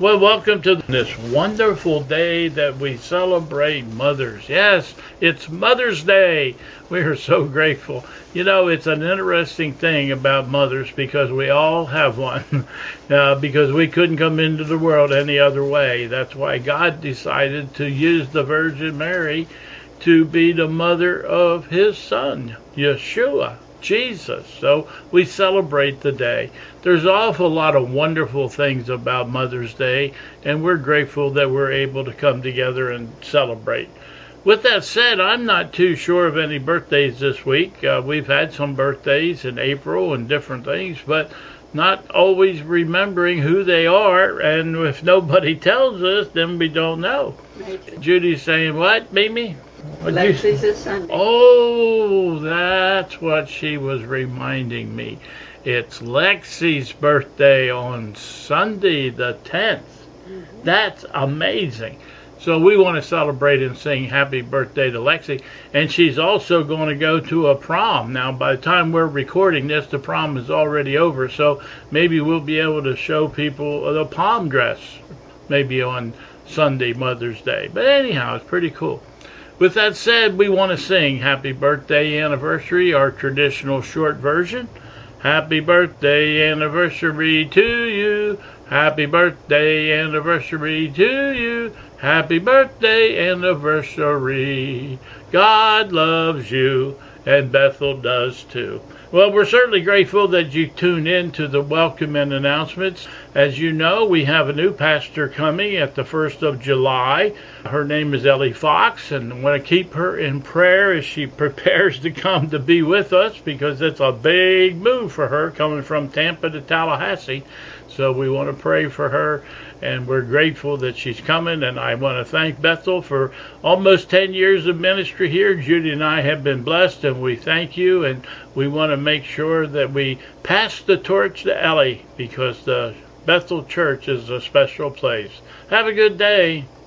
Well, welcome to this wonderful day that we celebrate mothers. Yes, it's Mother's Day. We are so grateful. You know, it's an interesting thing about mothers because we all have one, because we couldn't come into the world any other way. That's why God decided to use the Virgin Mary to be the mother of his son, Yeshua. Jesus. So we celebrate the day. There's an awful lot of wonderful things about Mother's Day, and we're grateful that we're able to come together and celebrate. With that said, I'm not too sure of any birthdays this week. We've had some birthdays in April and different things, but not always remembering who they are, and if nobody tells us, then we don't know. Maybe. Judy's saying, what, Mimi? Lexi's is Sunday. Oh, that's what she was reminding me. It's Lexi's birthday on Sunday the 10th. That's amazing. So we want to celebrate and sing happy birthday to Lexi. And she's also going to go to a prom. Now, by the time we're recording this, the prom is already over. So maybe we'll be able to show people the prom dress maybe on Sunday, Mother's Day. But anyhow, it's pretty cool. With that said, we want to sing Happy Birthday Anniversary, our traditional short version. Happy birthday anniversary to you. Happy birthday anniversary to you. Happy birthday anniversary. God loves you, and Bethel does too. Well, we're certainly grateful that you tune in to the welcome and announcements. As you know, we have a new pastor coming at the 1st of July. Her name is Ellie Fox, and I want to keep her in prayer as she prepares to come to be with us, because it's a big move for her coming from Tampa to Tallahassee. So we want to pray for her, and we're grateful that she's coming. And I want to thank Bethel for almost 10 years of ministry here. Judy and I have been blessed, and we thank you. And we want to make sure that we pass the torch to Ellie, because the Bethel Church is a special place. Have a good day.